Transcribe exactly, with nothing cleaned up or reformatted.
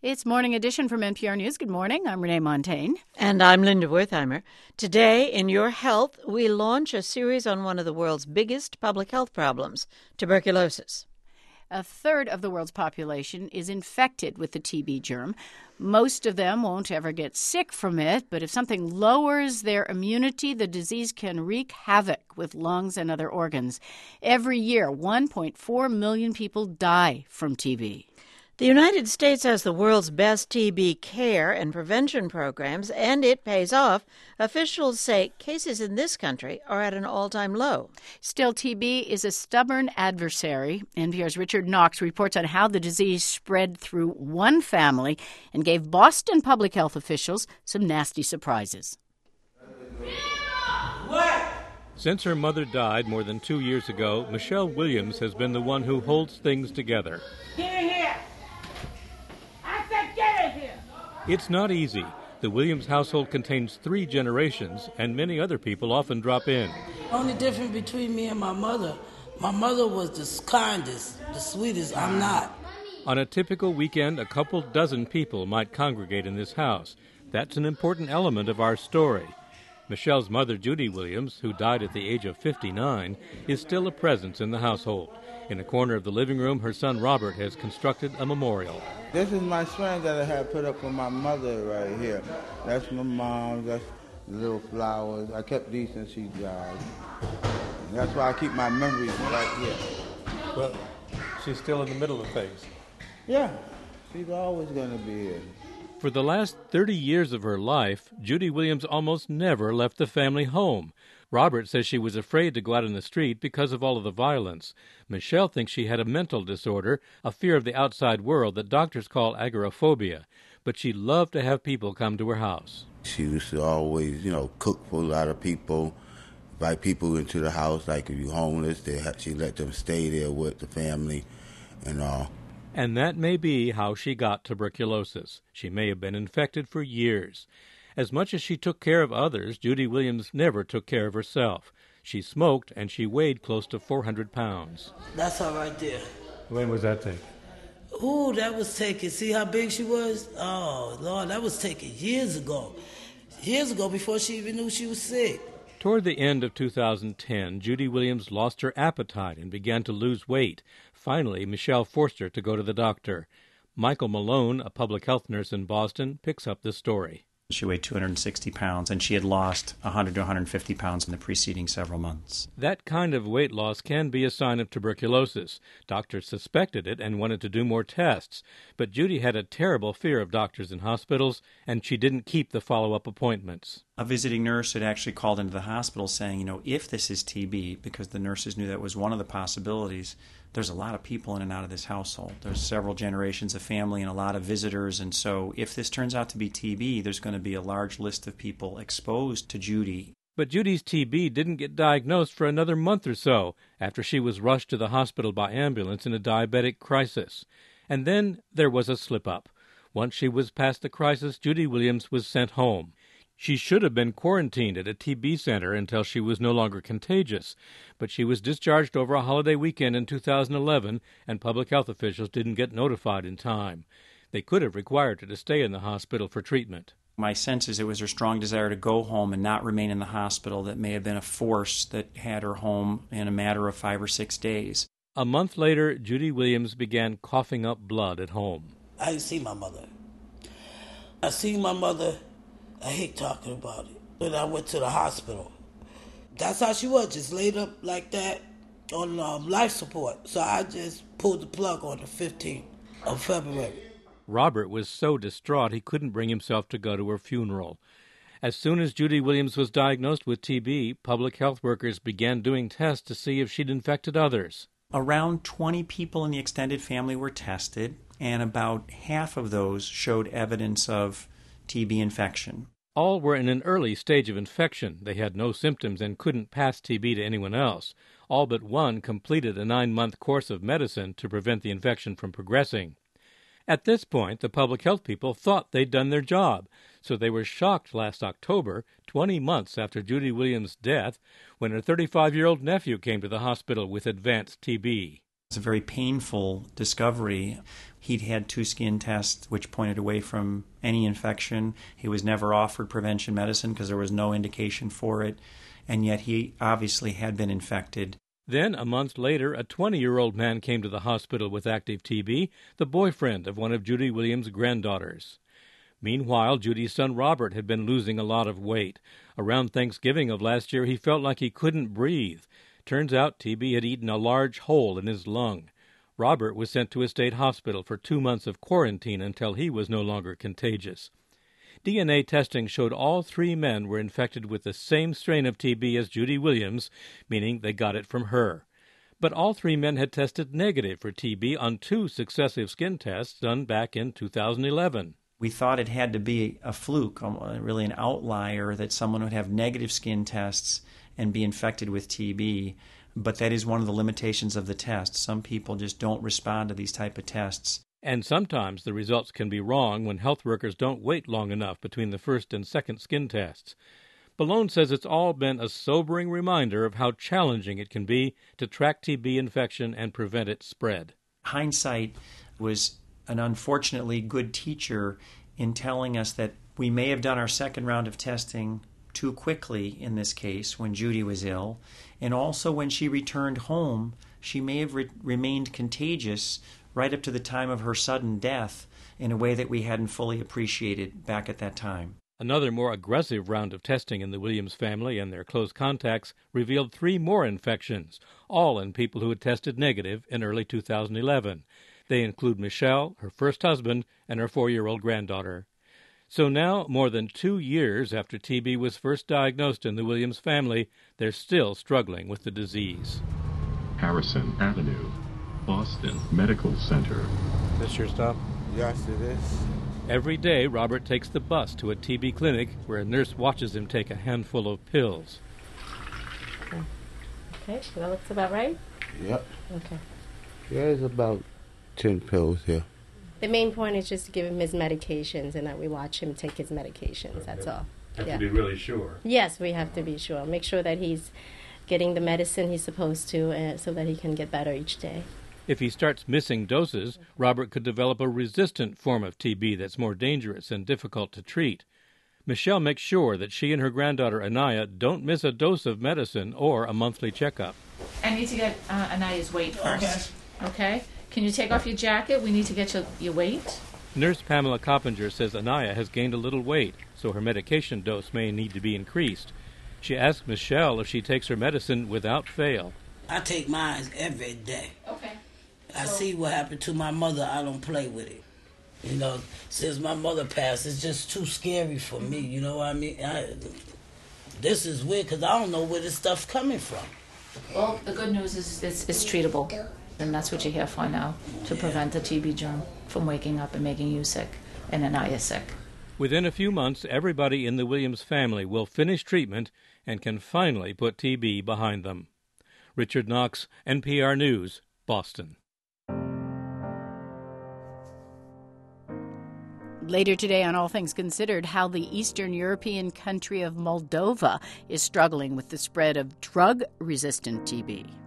It's Morning Edition from N P R News. Good morning. I'm Renee Montaigne. And I'm Linda Wertheimer. Today, in Your Health, we launch a series on one of the world's biggest public health problems, tuberculosis. A third of the world's population is infected with the T B germ. Most of them won't ever get sick from it, but if something lowers their immunity, the disease can wreak havoc with lungs and other organs. Every year, one point four million people die from T B. The United States has the world's best T B care and prevention programs, and it pays off. Officials say cases in this country are at an all-time low. Still, T B is a stubborn adversary. N P R's Richard Knox reports on how the disease spread through one family and gave Boston public health officials some nasty surprises. What? Since her mother died more than two years ago, Michelle Williams has been the one who holds things together. Get in here! I said get in here! It's not easy. The Williams household contains three generations, and many other people often drop in. The only difference between me and my mother, my mother was the kindest, the sweetest. I'm not. On a typical weekend, a couple dozen people might congregate in this house. That's an important element of our story. Michelle's mother, Judy Williams, who died at the age of fifty-nine, is still a presence in the household. In a corner of the living room, her son Robert has constructed a memorial. This is my shrine that I had put up for my mother right here. That's my mom, that's the little flowers. I kept these since she died. And that's why I keep my memories right here. Well, she's still in the middle of things. Yeah, she's always going to be here. For the last thirty years of her life, Judy Williams almost never left the family home. Robert says she was afraid to go out in the street because of all of the violence. Michelle thinks she had a mental disorder, a fear of the outside world that doctors call agoraphobia. But she loved to have people come to her house. She used to always, you know, cook for a lot of people, invite people into the house. Like if you're homeless, they had, she let them stay there with the family and all. And that may be how she got tuberculosis. She may have been infected for years. As much as she took care of others, Judy Williams never took care of herself. She smoked, and she weighed close to four hundred pounds. That's her right there. When was that taken? Ooh, that was taken. See how big she was? Oh, Lord, that was taken years ago. Years ago, before she even knew she was sick. Toward the end of two thousand ten, Judy Williams lost her appetite and began to lose weight. Finally, Michelle forced her to go to the doctor. Michael Malone, a public health nurse in Boston, picks up the story. She weighed two hundred sixty pounds, and she had lost one hundred to one hundred fifty pounds in the preceding several months. That kind of weight loss can be a sign of tuberculosis. Doctors suspected it and wanted to do more tests. But Judy had a terrible fear of doctors and hospitals, and she didn't keep the follow-up appointments. A visiting nurse had actually called into the hospital saying, you know, if this is T B, because the nurses knew that was one of the possibilities, there's a lot of people in and out of this household. There's several generations of family and a lot of visitors, and so if this turns out to be T B, there's going to be a large list of people exposed to Judy. But Judy's T B didn't get diagnosed for another month or so after she was rushed to the hospital by ambulance in a diabetic crisis. And then there was a slip-up. Once she was past the crisis, Judy Williams was sent home. She should have been quarantined at a T B center until she was no longer contagious, but she was discharged over a holiday weekend in two thousand eleven, and public health officials didn't get notified in time. They could have required her to stay in the hospital for treatment. My sense is it was her strong desire to go home and not remain in the hospital that may have been a force that had her home in a matter of five or six days. A month later, Judy Williams began coughing up blood at home. I didn't see my mother. I seen my mother. I hate talking about it. When I went to the hospital, that's how she was, just laid up like that on um, life support. So I just pulled the plug on the fifteenth of February. Robert was so distraught he couldn't bring himself to go to her funeral. As soon as Judy Williams was diagnosed with T B, public health workers began doing tests to see if she'd infected others. Around twenty people in the extended family were tested, and about half of those showed evidence of T B infection. All were in an early stage of infection. They had no symptoms and couldn't pass T B to anyone else. All but one completed a nine-month course of medicine to prevent the infection from progressing. At this point, the public health people thought they'd done their job, so they were shocked last October, twenty months after Judy Williams' death, when her thirty-five-year-old nephew came to the hospital with advanced T B. It's a very painful discovery. He'd had two skin tests which pointed away from any infection. He was never offered prevention medicine because there was no indication for it, and yet he obviously had been infected. Then, a month later, a twenty-year-old man came to the hospital with active T B, the boyfriend of one of Judy Williams' granddaughters. Meanwhile, Judy's son Robert had been losing a lot of weight. Around Thanksgiving of last year, he felt like he couldn't breathe. Turns out T B had eaten a large hole in his lung. Robert was sent to a state hospital for two months of quarantine until he was no longer contagious. D N A testing showed all three men were infected with the same strain of T B as Judy Williams, meaning they got it from her. But all three men had tested negative for T B on two successive skin tests done back in two thousand eleven. We thought it had to be a fluke, really an outlier, that someone would have negative skin tests and be infected with T B. But that is one of the limitations of the test. Some people just don't respond to these type of tests. And sometimes the results can be wrong when health workers don't wait long enough between the first and second skin tests. Ballone says it's all been a sobering reminder of how challenging it can be to track T B infection and prevent its spread. Hindsight was an unfortunately good teacher in telling us that we may have done our second round of testing too quickly in this case when Judy was ill, and also when she returned home, she may have re- remained contagious right up to the time of her sudden death in a way that we hadn't fully appreciated back at that time. Another more aggressive round of testing in the Williams family and their close contacts revealed three more infections, all in people who had tested negative in early two thousand eleven. They include Michelle, her first husband, and her four-year-old granddaughter. So now, more than two years after T B was first diagnosed in the Williams family, they're still struggling with the disease. Harrison Avenue, Boston Medical Center. This your stop? Yes, it is. Every day, Robert takes the bus to a T B clinic where a nurse watches him take a handful of pills. Okay, so that looks about right? Yep. Okay. There's about ten pills here. The main point is just to give him his medications and that we watch him take his medications. That's all. Have Yeah. to be really sure. Yes, we have to be sure. Make sure that he's getting the medicine he's supposed to uh, so that he can get better each day. If he starts missing doses, Robert could develop a resistant form of T B that's more dangerous and difficult to treat. Michelle makes sure that she and her granddaughter Anaya don't miss a dose of medicine or a monthly checkup. I need to get uh, Anaya's weight first. Okay. Okay? Can you take off your jacket? We need to get your, your weight. Nurse Pamela Coppinger says Anaya has gained a little weight, so her medication dose may need to be increased. She asks Michelle if she takes her medicine without fail. I take mine every day. Okay. I So- see what happened to my mother. I don't play with it. You know, since my mother passed, it's just too scary for me. You know what I mean? I, this is weird because I don't know where this stuff's coming from. Well, the good news is it's, it's treatable. And that's what you're here for now, to prevent the T B germ from waking up and making you sick and Anaya sick. Within a few months, everybody in the Williams family will finish treatment and can finally put T B behind them. Richard Knox, N P R News, Boston. Later today on All Things Considered, how the Eastern European country of Moldova is struggling with the spread of drug-resistant T B.